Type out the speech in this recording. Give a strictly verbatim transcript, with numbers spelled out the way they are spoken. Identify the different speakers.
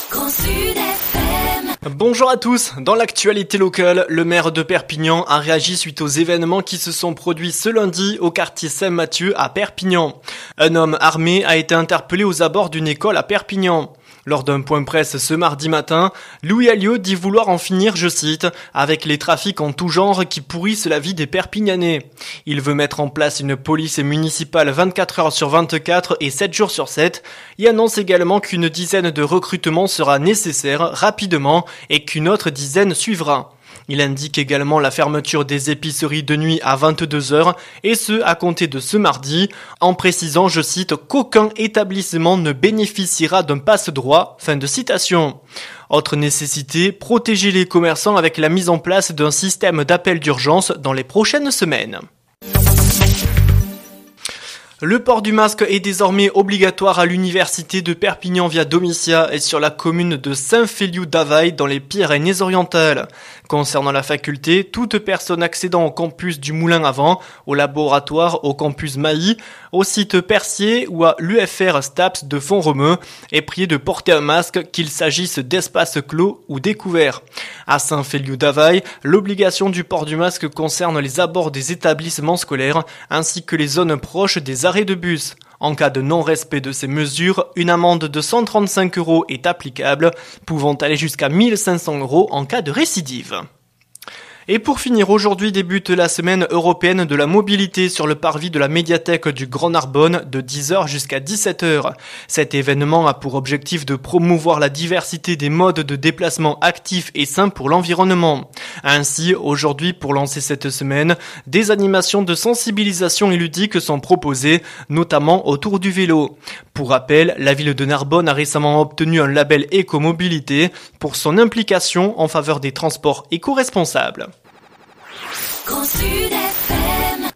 Speaker 1: Bonjour à tous, dans l'actualité locale, le maire de Perpignan a réagi suite aux événements qui se sont produits ce lundi au quartier Saint-Mathieu à Perpignan. Un homme armé a été interpellé aux abords d'une école à Perpignan. Lors d'un point presse ce mardi matin, Louis Alliot dit vouloir en finir, je cite, avec les trafics en tout genre qui pourrissent la vie des Perpignanais. Il veut mettre en place une police municipale vingt-quatre heures sur vingt-quatre et sept jours sur sept et annonce également qu'une dizaine de recrutements sera nécessaire rapidement et qu'une autre dizaine suivra. Il indique également la fermeture des épiceries de nuit à vingt-deux heures et ce à compter de ce mardi, en précisant, je cite, qu'aucun établissement ne bénéficiera d'un passe-droit. Fin de citation. Autre nécessité, protéger les commerçants avec la mise en place d'un système d'appel d'urgence dans les prochaines semaines. Le port du masque est désormais obligatoire à l'université de Perpignan via Domitia et sur la commune de Saint-Féliu-d'Availle dans les Pyrénées-Orientales. Concernant la faculté, toute personne accédant au campus du Moulin à Vent, au laboratoire, au campus Mailly, au site Percier ou à l'U F R STAPS de Font-Romeu est priée de porter un masque, qu'il s'agisse d'espaces clos ou découverts. À Saint-Féliu-d'Availle, l'obligation du port du masque concerne les abords des établissements scolaires ainsi que les zones proches des arrêts de bus. En cas de non-respect de ces mesures, une amende de cent trente-cinq euros est applicable, pouvant aller jusqu'à mille cinq cents euros en cas de récidive. Et pour finir, aujourd'hui débute la semaine européenne de la mobilité sur le parvis de la médiathèque du Grand Narbonne de dix heures jusqu'à dix-sept heures. Cet événement a pour objectif de promouvoir la diversité des modes de déplacement actifs et sains pour l'environnement. Ainsi, aujourd'hui, pour lancer cette semaine, des animations de sensibilisation et ludique sont proposées, notamment autour du vélo. Pour rappel, la ville de Narbonne a récemment obtenu un label éco-mobilité pour son implication en faveur des transports éco-responsables.
Speaker 2: Grand Sud F M.